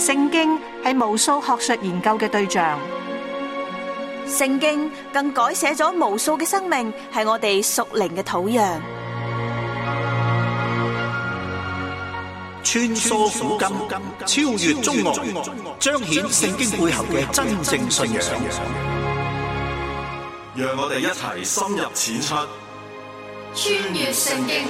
聖經係無數學術研究嘅對象， 聖經更改寫咗無數嘅生命，係我哋屬靈嘅土壤。 穿梭古今，超越中外，彰顯聖經背後嘅真正信仰。 讓我哋一齊深入淺出， 穿越聖經。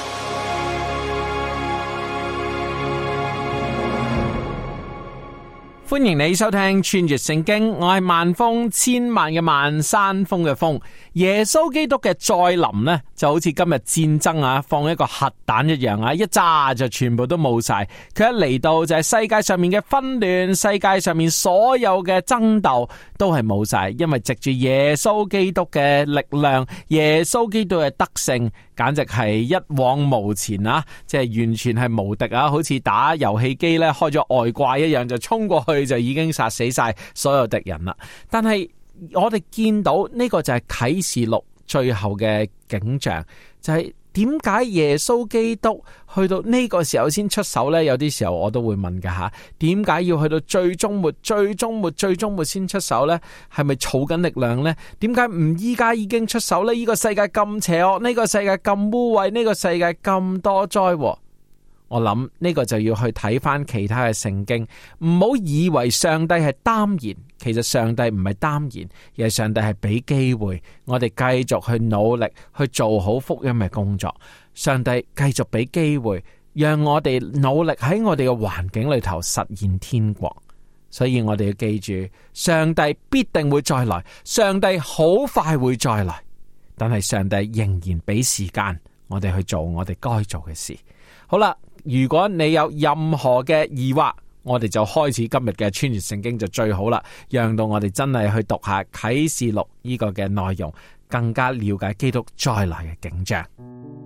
歡迎你收聽穿越聖經，我係萬峰，千萬嘅萬，山峰嘅峰。耶穌基督嘅再臨呢，就好似今日戰爭啊，放一個核彈一樣啊，一炸就全部都冇晒。佢一嚟到就係世界上面嘅紛亂，世界上面所有嘅爭鬥都係冇晒，因為藉住耶穌基督嘅力量，耶穌基督嘅德性，簡直係一往無前啊！即係完全係無敵啊，好似打遊戲機咧開咗外掛一樣，就衝過去就已經殺死晒所有敵人啦。但係我哋見到呢個就係啟示錄最後嘅景象，就係點解耶穌基督去到呢個時候先出手呢？有啲時候我都會問㗎吓，點解要去到最終末先出手呢？係咪儲緊力量呢？點解唔依家已經出手呢？呢個世界咁邪惡，呢個世界咁污穢，呢個世界咁多災禍。我諗呢個就要去睇翻其他嘅聖經，唔好以為上帝係耽延，其實上帝唔係耽延，而係上帝係俾機會我哋繼續去努力去做好福音嘅工作。上帝繼續俾機會，讓我哋努力喺我哋嘅環境裏頭實現天國。所以我哋要記住，上帝必定會再來，上帝好快會再來，但係上帝仍然俾時間我哋去做我哋該做嘅事。好啦，如果你有任何嘅疑惑，我哋就開始今日嘅穿越聖經就最好啦，讓到我哋真係去讀下啟示錄呢個嘅內容，更加了解基督再來嘅景象。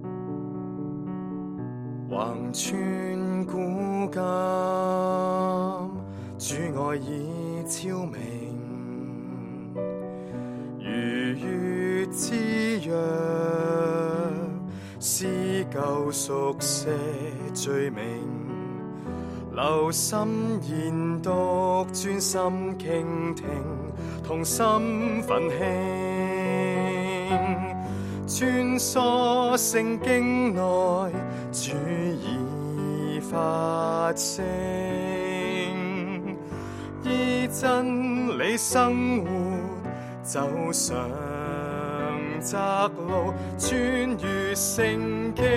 橫穿古今，主愛已超明，如月之約，施救贖赦罪名，留心研讀，專心傾聽，同心奮興，穿梭聖經內，主已發聲，依真理生活，走上窄路，穿越聖經。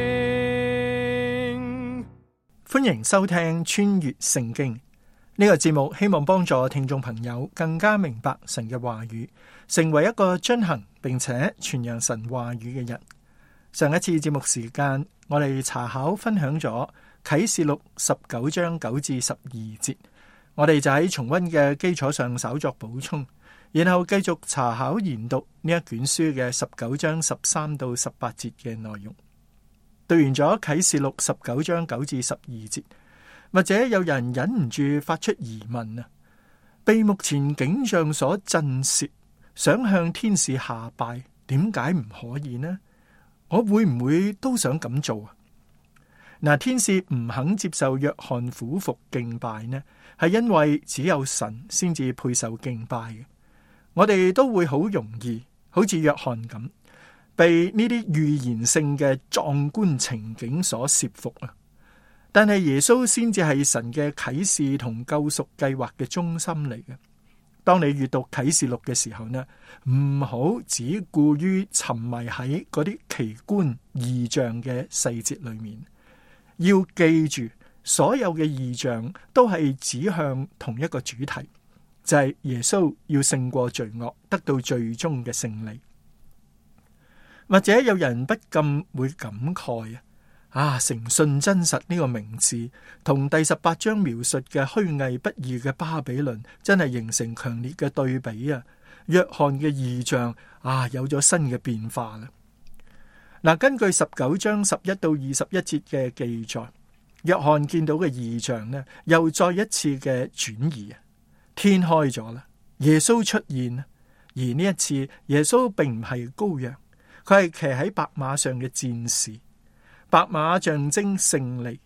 歡迎收聽穿越聖經呢個節目，希望幫助聽眾朋友更加明白神嘅話語，成為一個遵行並且傳揚神話語嘅人。上一次節目時間，我哋查考分享咗啟示錄19章9至12節，我哋就喺重溫嘅基礎上稍作補充，然後繼續查考研讀呢一卷書嘅19章13到18節嘅內容。讀完咗啟示錄19章9至12節，或者有人忍唔住發出疑問啊，被目前景象所震懾，想向天使下拜，點解唔可以呢？我會唔會都想咁做啊？嗱，天使唔肯接受約翰俯伏敬拜呢，係因為只有神先至配受敬拜嘅。我哋都會好容易，好似約翰咁，被呢啲預言性嘅壯觀情景所懾服啊！但係耶穌先至係神嘅啟示同救贖計劃嘅中心嚟嘅。當你閱讀啟示錄嘅時候呢，唔好只顧於沉迷喺嗰啲奇觀異象嘅細節裏面，要記住所有嘅異象都係指向同一個主題，就係耶穌要勝過罪惡，得到最終嘅勝利。或者有人不禁會感慨誠信真實呢個名字同第18章描述嘅虛偽不義嘅巴比倫真係形成強烈嘅對比啊！約翰嘅異象有咗新嘅變化啦。根據19章11到21節嘅記載，約翰見到嘅異象呢，又再一次嘅轉移啊！天開咗啦，耶穌出現，而呢一次耶穌並唔係羔羊，佢係騎喺白馬上嘅戰士。白馬象徵勝利，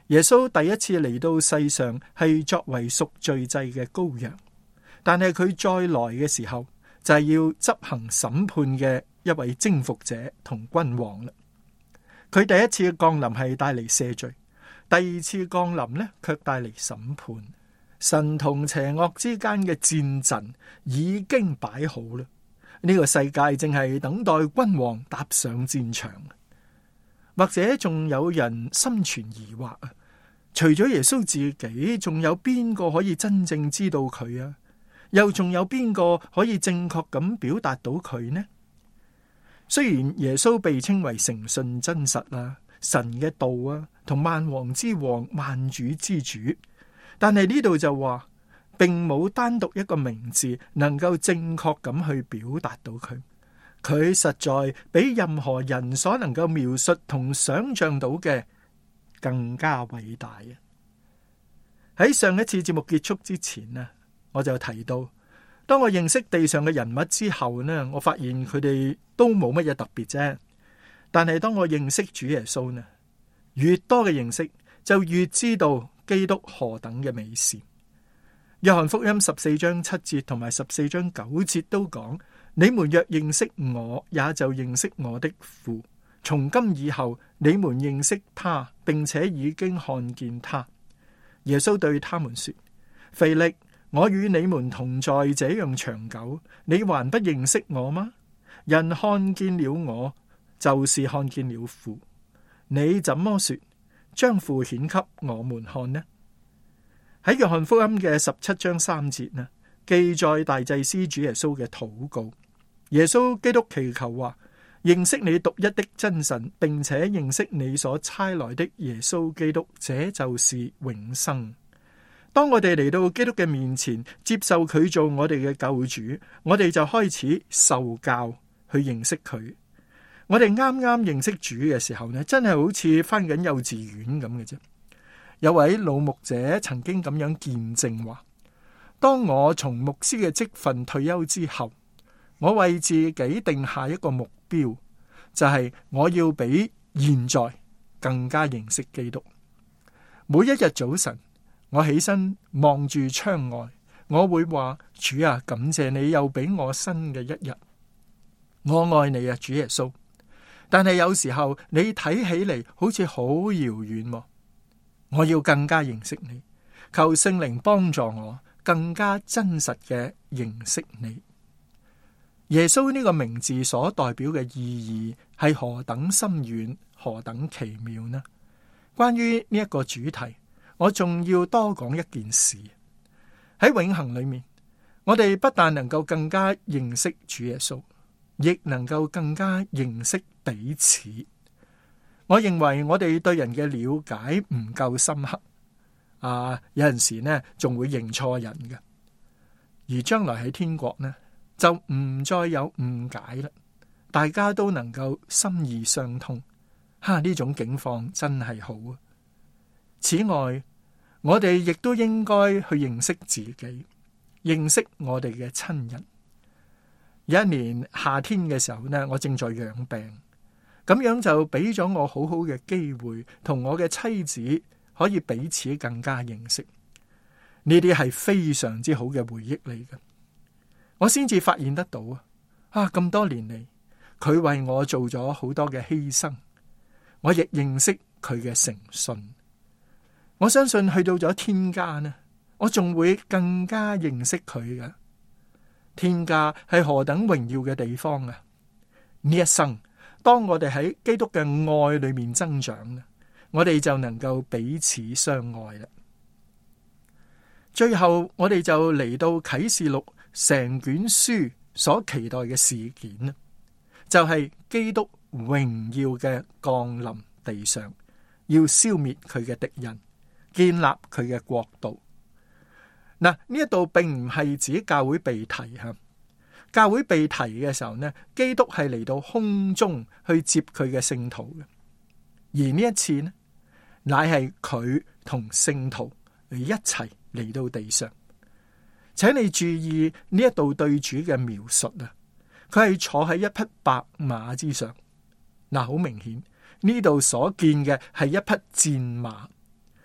耶穌第一次嚟到世上係作為贖罪祭嘅羔羊，但係佢再來嘅時候就係要執行審判嘅一位征服者同君王啦。佢第一次嘅降臨係帶嚟赦罪，第二次降臨呢卻帶嚟審判。神同邪惡之間嘅戰陣已經擺好啦，呢個世界正係等待君王踏上戰場。或者仲有人心存疑惑啊，除咗耶穌自己，仲有邊個可以真正知道佢啊？又仲有邊個可以正確咁表達到佢呢？雖然耶穌被稱為誠信真實啊，神嘅道啊，同萬王之王、萬主之主，但係呢度就話，並冇單獨一個名字能夠正確咁去表達到佢。佢實在比任何人所能夠描述同想象到嘅更加偉大啊！喺上一次節目結束之前呢，我就提到，當我認識地上嘅人物之後呢，我發現佢哋都冇乜嘢特別啫。但係當我認識主耶穌呢，越多嘅認識，就越知道基督何等嘅美善。約翰福音14章7節同埋14章9節都講，你們若認識我，也就認識我的父。從今以後，你們認識他，並且已經看見他。耶穌對他們說：腓力，我與你們同在這樣長久，你還不認識我嗎？人看見了我，就是看見了父。你怎麼說將父顯給我們看呢？喺約翰福音嘅17章3節呢，記載大祭司主耶穌嘅禱告。耶穌基督祈求話：認識你獨一的真神，並且認識你所差來的耶穌基督，這就是永生。當我哋嚟到基督嘅面前，接受佢做我哋嘅救主，我哋就開始受教去認識佢。我哋啱啱認識主嘅時候呢，真係好似返緊幼稚園咁嘅啫。有位老牧者曾經咁樣見證話：當我從牧師嘅職份退休之後，我為自己定下一個目標，就係我要比現在更加認識基督。每一日早晨，我起身望住窗外，我會話：主啊，感謝你又俾我新嘅一日。我愛你啊，主耶穌。但係有時候你睇起嚟好似好遙遠，我要更加認識你，求聖靈幫助我更加真實嘅認識你。耶穌呢個名字所代表嘅意義係何等深遠，何等奇妙呢？關於呢一個主題，我仲要多講一件事。喺永恆裏面，我哋不但能夠更加認識主耶穌，亦能夠更加認識彼此。我認為我哋對人嘅了解唔夠深刻，有陣時呢仲會認錯人嘅。而將來喺天國呢，就唔再有誤解啦，大家都能夠心意相通。呢種境況真係好啊！此外，我哋亦都應該去認識自己，認識我哋嘅親人。有一年夏天嘅時候呢，我正在養病。咁樣就俾咗我好好嘅機會，同我嘅妻子可以彼此更加認識。呢啲係非常之好嘅回憶嚟嘅。我先至發現得到咁多年嚟，佢為我做咗好多嘅犧牲，我亦認識佢嘅誠信。我相信去到咗天家呢，我仲會更加認識佢嘅。天家係何等榮耀嘅地方啊！呢一生，當我哋喺基督嘅愛裏面增長，我哋就能夠彼此相愛啦。最後，我哋就嚟到啟示錄成卷書所期待嘅事件，就係基督榮耀嘅降臨地上，要消滅佢嘅敵人，建立佢嘅國度。嗱，呢一度並唔係指教會被提吓。教會被提嘅時候呢，基督係嚟到空中去接佢嘅聖徒嘅，而呢一次呢，乃係佢同聖徒一齊嚟到地上。請你注意呢一度對主嘅描述啊，佢係坐喺一匹白馬之上。好明顯呢度所見嘅係一匹戰馬，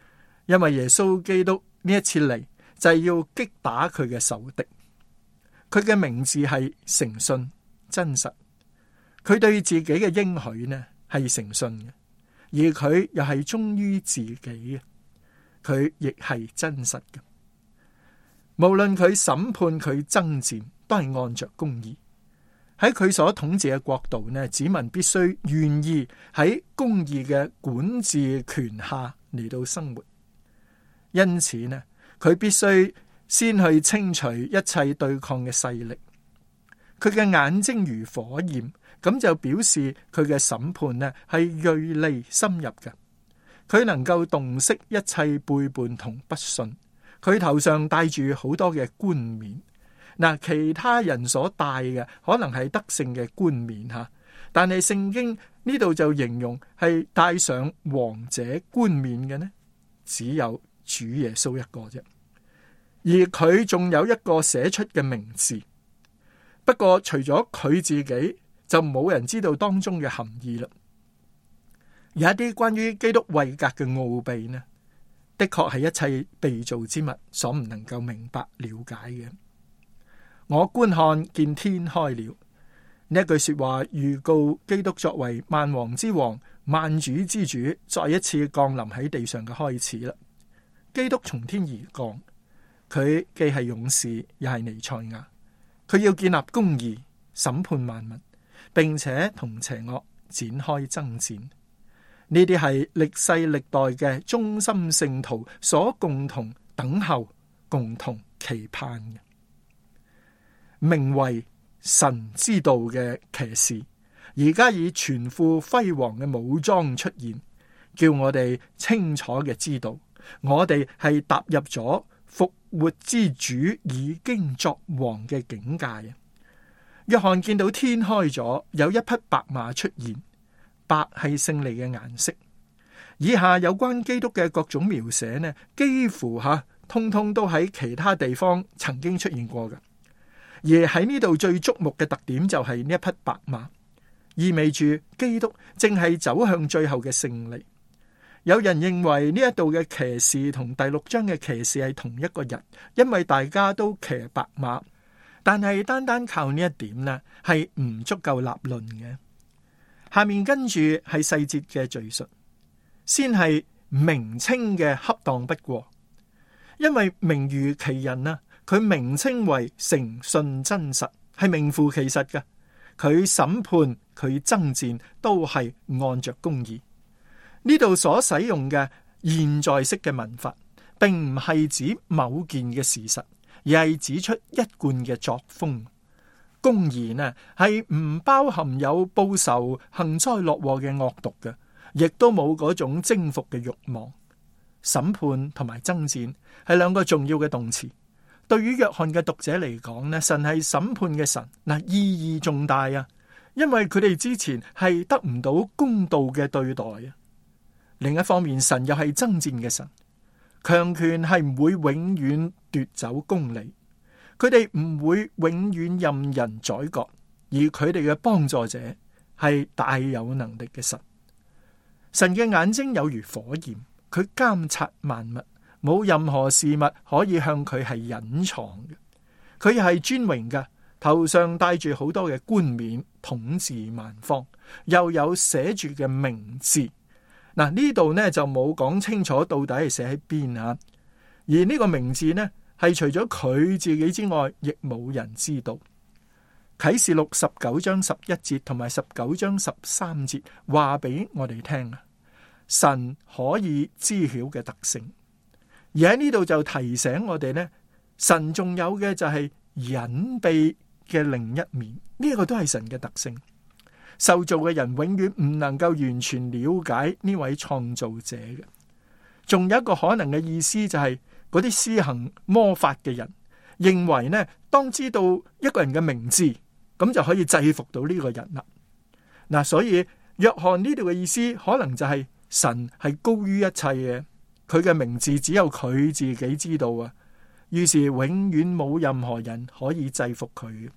因為耶穌基督呢一次嚟就係要擊打佢嘅仇敵。佢嘅名字係誠信真實，佢對自己嘅應許呢係誠信嘅，而佢又係忠於自己嘅，佢亦係真實嘅。無論佢審判佢爭戰，都係按着公義。喺佢所統治嘅國度呢，子民必須願意喺公義嘅管治權下嚟到生活。因此呢，佢必須先去清除一切對抗嘅勢力。佢嘅眼睛如火焰，咁就表示佢嘅審判呢係銳利深入嘅。佢能夠洞悉一切背叛同不信。佢頭上戴住好多嘅冠冕，嗱，其他人所戴嘅可能係得勝嘅冠冕吓，但係聖經呢度就形容係戴上王者冠冕嘅呢，只有主耶穌一個啫，而佢仲有一個寫出嘅名字，不過除咗佢自己，就冇人知道當中嘅含義啦。有一啲關於基督位格嘅奧秘呢，的確係一切被造之物所唔能夠明白了解嘅。我觀看見天開了，呢一句說話預告基督作為萬王之王、萬主之主，再一次降臨喺地上嘅開始啦。基督從天而降，佢既係勇士，又係彌賽亞，佢要建立公義、審判萬民，並且同邪惡展開爭戰。呢啲係歷世歷代嘅忠心聖徒所共同等候、共同期盼嘅。名為神之道嘅騎士，而家以全副輝煌嘅武裝出現，叫我哋清楚嘅知道，我哋係踏入咗復活之主已經作王嘅境界。約翰見到天開咗，有一匹白馬出現。白係勝利嘅顏色。以下有關基督嘅各種描寫呢，幾乎通通都喺其他地方曾經出現過嘅。而喺呢度最矚目嘅特點就係呢一匹白馬，意味住基督正係走向最後嘅勝利。有人認為呢一度嘅騎士同第6章嘅騎士係同一個人，因為大家都騎白馬。但係單單靠呢一點呢，係唔足夠立論嘅。下面跟住係細節嘅敘述，先係名稱嘅恰當不過，因為名如其人啊，佢名稱為誠信真實，係名副其實嘅。佢審判、佢爭戰都係按着公義。呢度所使用嘅現在式嘅文法，並唔係指某件嘅事實，而係指出一貫嘅作風。公義呢係唔包含有報仇、幸災樂禍嘅惡毒嘅，亦都冇嗰種征服嘅慾望。審判同埋爭戰係兩個重要嘅動詞。對於約翰嘅讀者嚟講呢，神係審判嘅神，意義重大啊！因為佢哋之前係得唔到公道嘅對待啊。另一方面，神又係爭戰嘅神，強權係唔會永遠奪走公理。佢哋唔會永遠任人宰割，而佢哋嘅幫助者係大有能力嘅神。神嘅眼睛有如火焰，佢監察萬物，冇任何事物可以向佢係隱藏嘅。佢係尊榮嘅，頭上戴住好多嘅冠冕，統治萬方，又有寫住嘅名字。嗱，呢度呢就冇講清楚到底係寫喺邊啊，而呢個名字呢，係除咗佢自己之外，亦冇人知道。啟示錄19章11節同埋19章13節話俾我哋聽啊，神可以知曉嘅特性。而喺呢度就提醒我哋呢，神仲有嘅就係隱秘嘅另一面，呢個都係神嘅特性。受造嘅人永遠唔能夠完全了解呢位創造者嘅。仲有一個可能嘅意思就係，嗰啲施行魔法嘅人認為呢，當知道一個人嘅名字，咁就可以制服到呢個人啦。嗱，所以約翰呢度嘅意思可能就係神係高於一切嘅，佢嘅名字只有佢自己知道啊。於是永遠冇任何人可以制服佢。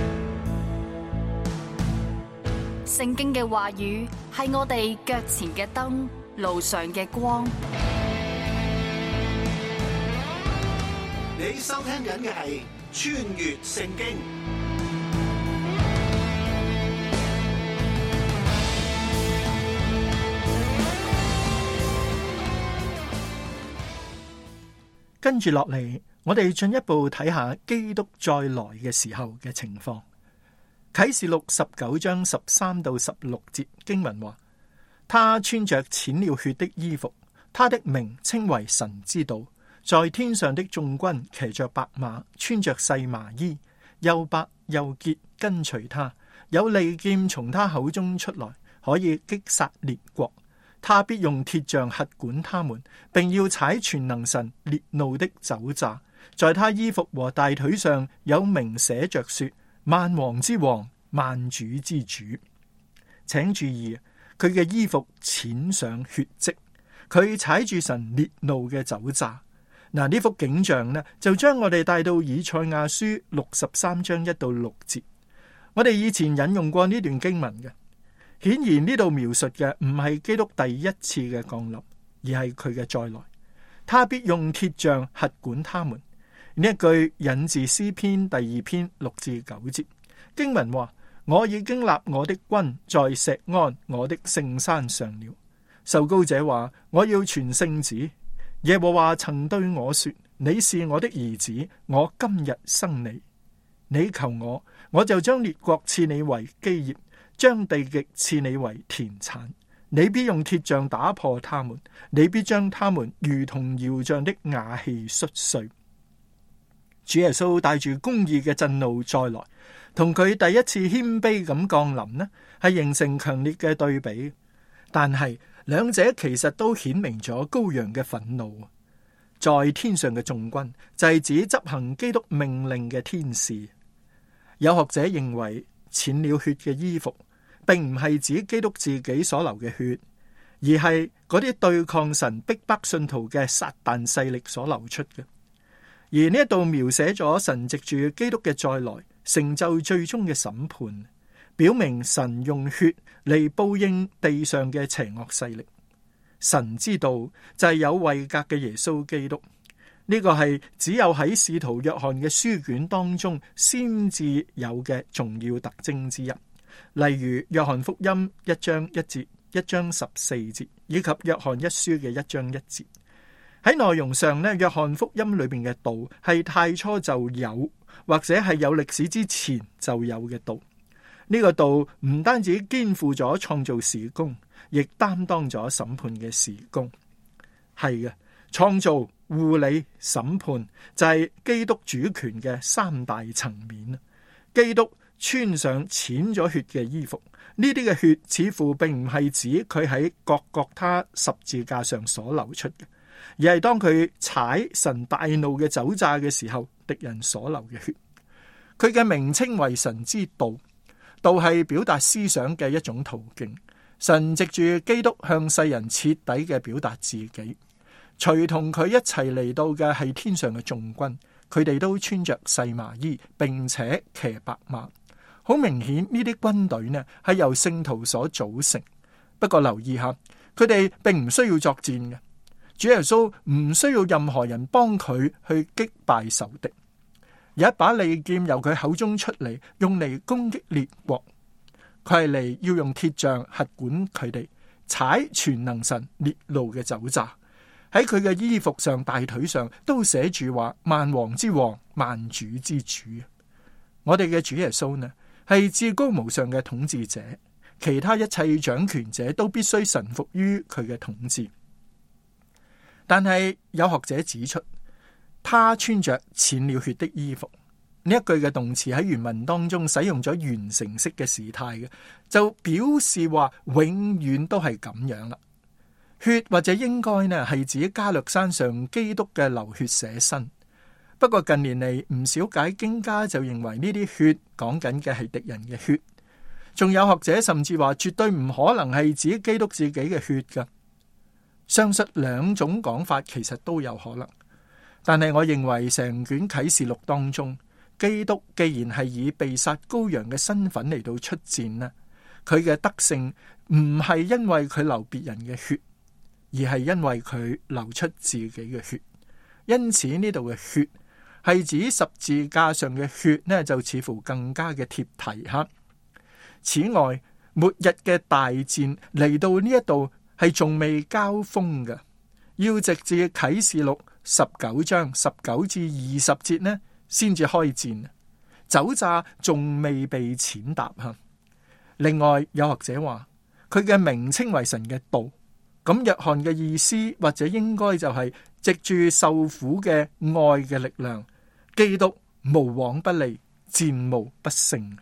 聖經嘅話語係我哋腳前嘅燈，路上嘅光。 你收聽緊嘅係穿越聖經。 跟住落嚟，我哋進一步睇下基督再來嘅時候嘅情況。啟示錄19章13到16節經文話：他穿着濺了血的衣服，他的名稱為神之道。在天上的眾軍騎着白馬，穿着細麻衣，又白又潔，跟隨他。有利劍從他口中出來，可以擊殺列國。他必用鐵杖轄管他們，並要踩全能神烈怒的酒醡。在他衣服和大腿上有名寫着說：萬王之王，萬主之主。請注意，佢嘅衣服濺上血跡，佢踩住神烈怒嘅酒醡。嗱，呢幅景象呢，就將我哋帶到以賽亞書63章1到6節。我哋以前引用過呢段經文嘅。顯然呢度描述嘅唔係基督第一次嘅降臨，而係佢嘅再來。他必用鐵杖轄管他們。呢一句引自詩篇第2篇6至9節經文話：我已經立我的君在錫安我的聖山上了。受膏者話：我要傳聖旨。耶和華曾對我說：你是我的兒子，我今日生你。你求我，我就將列國賜你為基業，將地極賜你為田產。你必用鐵杖打破他們，你必將他們如同窯匠的瓦器摔碎。主耶穌帶住公義嘅震怒再來，同佢第一次謙卑咁降臨呢，係形成強烈嘅對比。但係兩者其實都顯明咗羔羊嘅憤怒。在天上嘅眾軍就係指執行基督命令嘅天使。有學者認為濺了血嘅衣服並唔係指基督自己所流嘅血，而係嗰啲對抗神逼迫信徒嘅撒旦勢力所流出嘅。而呢一度描寫咗神藉住基督嘅再來成就最終嘅審判，表明神用血嚟報應地上嘅邪惡勢力。神之道就係有位格嘅耶穌基督，呢個係只有喺使徒約翰嘅書卷當中先至有嘅重要特徵之一。例如約翰福音1章1節、1章14節，以及約翰一書嘅1章1節。喺內容上呢，約翰福音裏邊嘅道係太初就有，或者係有歷史之前就有嘅道。呢個道唔單止肩負咗創造事工，亦擔當咗審判嘅事工。係嘅，創造、護理、審判就係基督主權嘅三大層面。基督穿上濺咗血嘅衣服，呢啲嘅血似乎並唔係指佢喺各各他十字架上所流出嘅，而係當佢踩神大怒嘅酒醡嘅時候，敵人所流嘅血。佢嘅名稱為神之道，道係表達思想嘅一種途徑。神藉住基督向世人徹底嘅表達自己。隨同佢一齊嚟到嘅係天上嘅眾軍，佢哋都穿着細麻衣，並且騎白馬。好明顯呢啲軍隊呢係由聖徒所組成。不過留意下，佢哋並唔需要作戰嘅。主耶穌唔需要任何人幫佢去擊敗仇敵。有一把利劍由佢口中出嚟，用嚟攻擊列國。佢係嚟要用鐵杖轄管佢哋，踩全能神烈怒嘅酒醡。喺佢嘅衣服上、大腿上都寫住話：萬王之王，萬主之主。我哋嘅主耶穌呢，係至高無上嘅統治者，其他一切掌權者都必須臣服於佢嘅統治。但係有學者指出，他穿着濺了血的衣服，呢一句嘅動詞喺原文當中使用咗完成式嘅時態嘅，就表示話永遠都係咁樣啦。血或者應該呢係指加略山上基督嘅流血捨身。不過近年嚟唔少解經家就認為呢啲血講緊嘅係敵人嘅血，仲有學者甚至話絕對唔可能係指基督自己嘅血噶。上述兩種講法其實都有可能，但係我認為成卷啟示錄當中，基督既然係以被殺羔羊嘅身份嚟到出戰呢，佢嘅得勝唔係因為佢流別人嘅血，而係因為佢流出自己嘅血。因此呢度嘅血係指十字架上嘅血呢，就似乎更加嘅貼題哈。此外，末日嘅大戰嚟到呢一度係仲未交鋒嘅，要直至啟示錄19章19至20節呢先至開戰，酒醡仲未被踐踏哈。另外，有學者話佢嘅名稱為神嘅道，咁約翰嘅意思或者應該就係藉住受苦嘅愛嘅力量，基督無往不利，戰無不勝。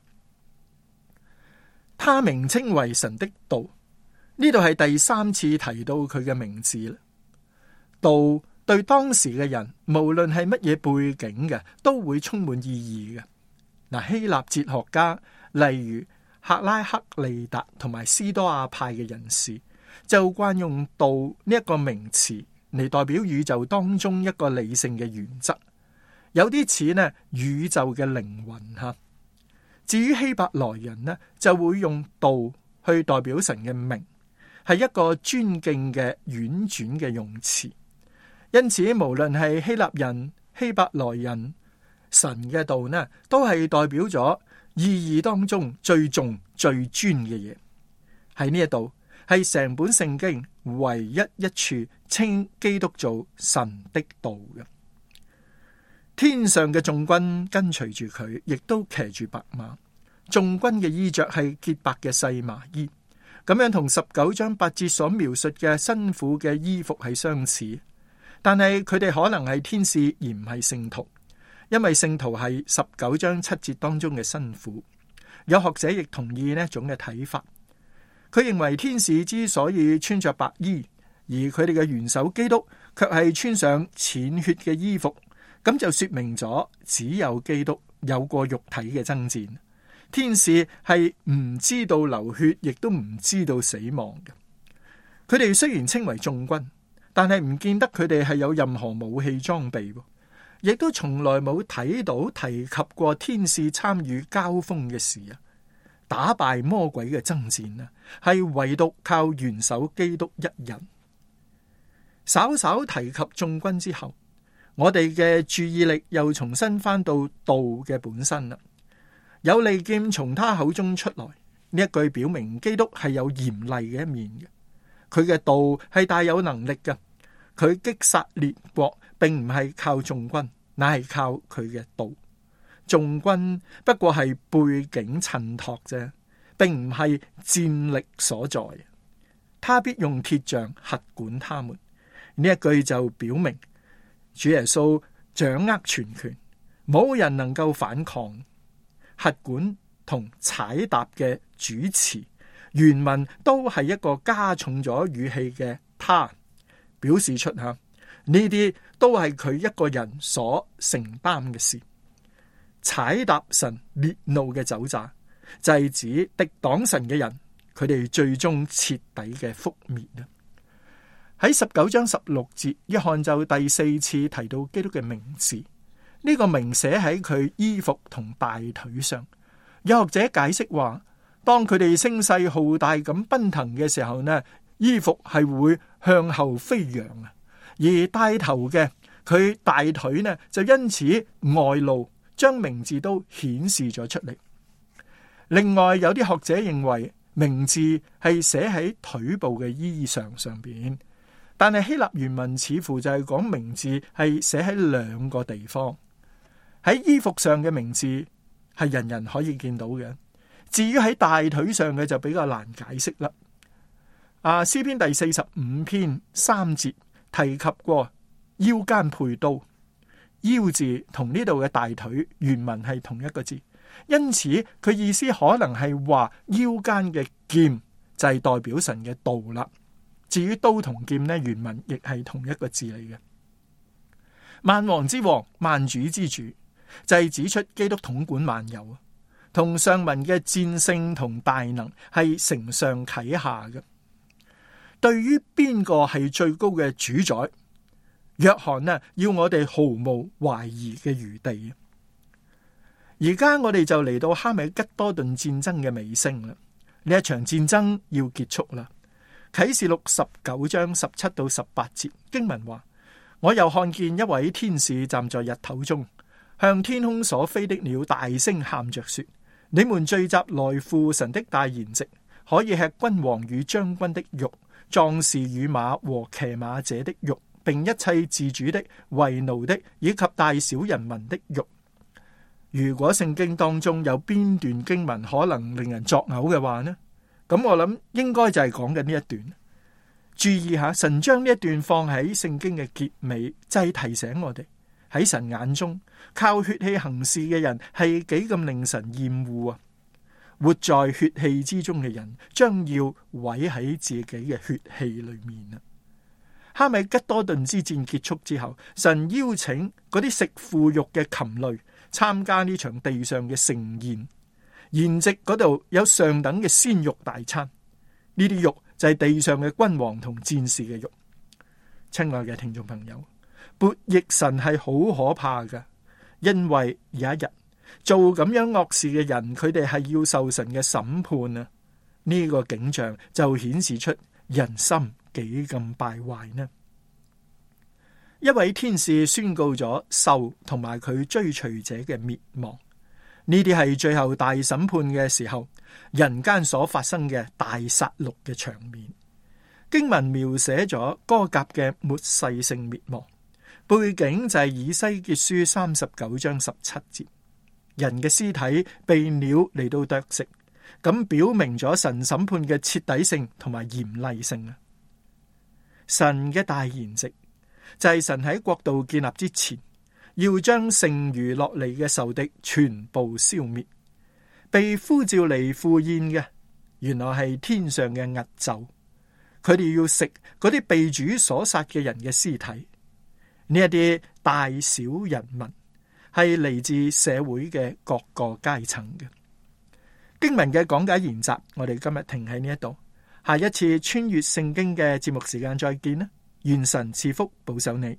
他名稱為神的道，呢度係第3次提到佢嘅名字啦。道對當時嘅人，無論係乜嘢背景嘅，都會充滿意義嘅。嗱，希臘哲學家例如赫拉克利達同埋斯多亞派嘅人士，就慣用道呢一個名詞嚟代表宇宙當中一個理性嘅原則，有啲似呢宇宙嘅靈魂吓。至於希伯來人呢，就會用道去代表神嘅名，係一個尊敬嘅婉轉嘅用詞。因此，無論係希臘人、希伯來人，神嘅道呢，都係代表咗意義當中最重、最尊嘅嘢。喺呢一度，係成本聖經唯一一處稱基督做神的道嘅。天上嘅眾軍跟隨住佢，亦都騎住白馬。眾軍嘅衣着係潔白嘅細麻衣，咁樣同19章8節所描述嘅辛苦嘅衣服係相似。但係佢哋可能係天使而唔係聖徒，因為聖徒係19章7節當中嘅辛苦。有學者亦同意呢一種嘅睇法。佢認為天使之所以穿着白衣，而佢哋嘅元首基督卻係穿上淺血嘅衣服，咁就說明咗只有基督有過肉體嘅爭戰。天使係唔知道流血，亦都唔知道死亡嘅。佢哋雖然稱為眾軍，但係唔見得佢哋係有任何武器裝備，亦都從來冇睇到提及過天使參與交鋒嘅事啊！打敗魔鬼嘅爭戰啊，係唯獨靠元首基督一人。稍稍提及眾軍之後，我哋嘅注意力又重新翻到道嘅本身啦。有利劍從他口中出來，呢一句表明基督係有嚴厲嘅一面嘅。佢嘅道係大有能力嘅，佢擊殺列國並唔係靠眾軍，乃係靠佢嘅道。眾軍不過係背景襯托啫，並唔係戰力所在。他必用鐵杖轄管他們，呢一句就表明主耶穌掌握全權，冇人能夠反抗。轄管同踩踏嘅主詞原文都係一個加重咗語氣嘅他，表示出呢啲都係佢一個人所承擔嘅事。踩踏神烈怒嘅酒醡，就係指敵擋神嘅人，佢哋最終徹底嘅覆滅啊！喺19章16節，約翰就第4次提到基督嘅名字。呢個名寫喺佢衣服同大腿上。有學者解釋話，當佢哋聲勢浩大咁奔騰嘅時候呢，衣服係會向後飛揚啊，而帶頭嘅佢大腿呢就因此外露，將名字都顯示咗出嚟。另外有啲學者認為名字係寫喺腿部嘅衣裳上邊，但係希臘原文似乎就係講名字係寫喺2個地方。喺衣服上嘅名字係人人可以見到嘅，至於喺大腿上嘅就比較難解釋啦。詩篇第45篇3節提及過腰間配刀，腰字同呢度嘅大腿原文係同一個字，因此佢意思可能係話腰間嘅劍就係代表神嘅道啦。至於刀同劍呢，原文亦係同一個字嚟嘅。萬王之王，萬主之主，就係指出基督統管萬有，同上文嘅戰勝同大能係承上啟下嘅。對於邊個係最高嘅主宰，約翰呢要我哋毫無懷疑嘅餘地。而家我哋就嚟到哈米吉多頓戰爭嘅尾聲啦，呢一場戰爭要結束啦。啟示錄19章17到18節經文話：我又看見一位天使站在日頭中， 向天空所飛的鳥大聲喊着說：你們聚集來赴神的大筵席，可以吃君王與將軍的肉，壯士與馬和騎馬者的肉，並一切自主的、為奴的，以及大小人民的肉。如果聖經當中有邊段經文可能令人作嘔嘅話呢？咁我諗應該就係講緊呢一段。注意下，神將呢一段放喺聖經嘅結尾，就係提醒我哋喺神眼中靠血氣行事嘅人係幾咁令神厭惡啊！活在血氣之中嘅人將要毀喺自己嘅血氣裏面啊！哈米吉多頓之戰結束之後，神邀請嗰啲食腐肉嘅禽類參加呢場地上嘅盛宴，筵席嗰度有上等嘅鮮肉大餐，呢啲肉就係地上嘅君王同戰士嘅肉。親愛嘅聽眾朋友，悖逆神係好可怕㗎，因為有一日做咁樣惡事嘅人，佢哋係要受神嘅審判啊！呢個景象就顯示出人心幾咁敗壞呢？一位天使宣告咗獸同埋佢追隨者嘅滅亡，呢啲係最後大審判嘅時候，人間所發生嘅大殺戮嘅場面。經文描寫咗歌革嘅末世性滅亡，背景就係以西結書39章17節，人嘅屍體被鳥嚟到啄食，咁表明咗神審判嘅徹底性同埋嚴厲性啊！神嘅大筵席就係神喺國度建立之前，要將剩餘落嚟嘅仇敵全部消滅。被呼召嚟赴宴嘅，原來係天上嘅壓軸，佢哋要食嗰啲被主所殺嘅人嘅屍體。呢一啲大小人民係嚟自社會嘅各個階層嘅。經文嘅講解研習，我哋今日停喺呢一度，下一次穿越聖經嘅節目時間再見啦！願神賜福保守你。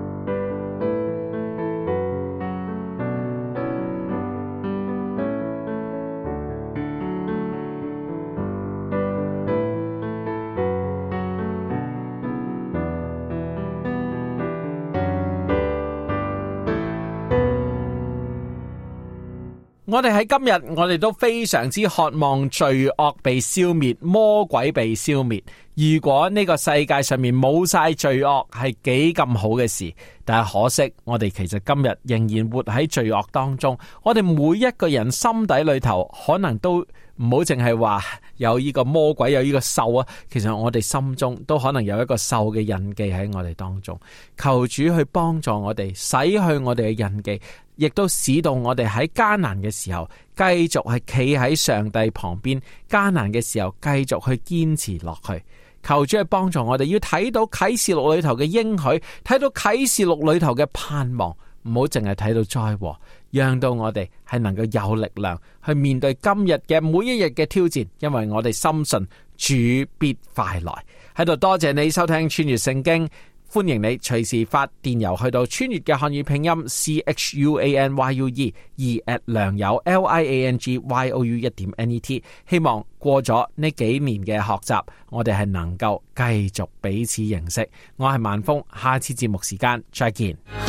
我哋喺今日，我哋都非常之渴望罪惡被消滅，魔鬼被消滅。如果呢個世界上面冇晒罪惡，係幾咁好嘅事。但係可惜，我哋其實今日仍然活喺罪惡當中。我哋每一個人心底裏頭，可能都唔好淨係話有呢個魔鬼，有呢個獸啊。其實我哋心中都可能有一個獸嘅印記喺我哋當中。求主去幫助我哋，洗去我哋嘅印記，亦都使到我哋喺艱難嘅時候繼續係企喺上帝旁邊，艱難嘅時候繼續去堅持落去。求主去幫助我哋，要睇到啟示錄裏頭嘅應許，睇到啟示錄裏頭嘅盼望，唔好淨係睇到災禍，讓到我哋係能夠有力量去面對今日嘅每一日嘅挑戰，因為我哋深信主必快來。喺度多謝你收聽穿越聖經。歡迎你隨時發電郵去到穿越嘅漢語拼音 CHUANYUE2@ 良友 LIANGYOU1.net。希望過咗呢幾年嘅學習，我哋係能夠繼續彼此認識。我係萬峰，下次節目時間再見。